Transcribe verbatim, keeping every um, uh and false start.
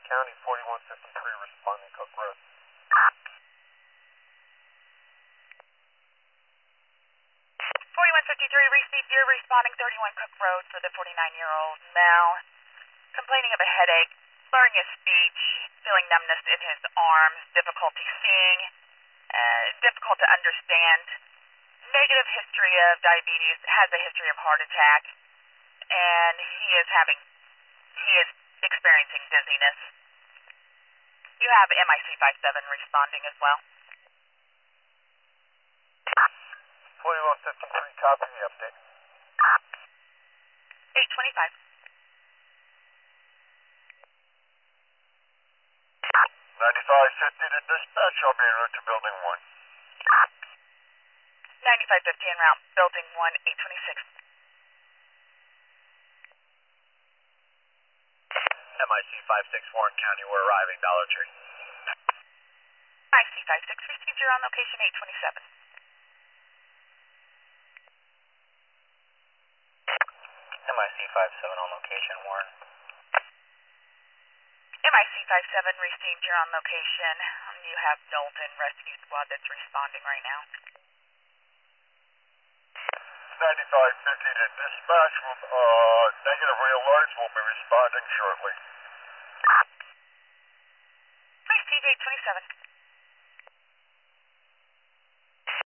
County, forty-one fifty-three, responding Cook Road. forty-one fifty-three, received your responding thirty-one Cook Road for the forty-nine-year-old male, complaining of a headache, slurring his speech, feeling numbness in his arms, difficulty seeing, uh, difficult to understand, negative history of diabetes, has a history of heart attack, and he is having, he is experiencing dizziness. You have M I C fifty-seven responding as well. forty-one fifty-three, copy the update. eight twenty-five. ninety-five fifty to dispatch, I'll be en route to building one. ninety-five fifty en route, building one, eight twenty-six. M I C fifty-six, Warren County, we're arriving, Dollar Tree. M I C fifty-six, received your on location eight twenty-seven. M I C fifty-seven on location, Warren. M I C fifty-seven, received your on location. Um, you have Dalton Rescue Squad that's responding right now. ninety-five fifty to dispatch, uh, negative re-alerts, will be responding shortly. Received eight twenty-seven.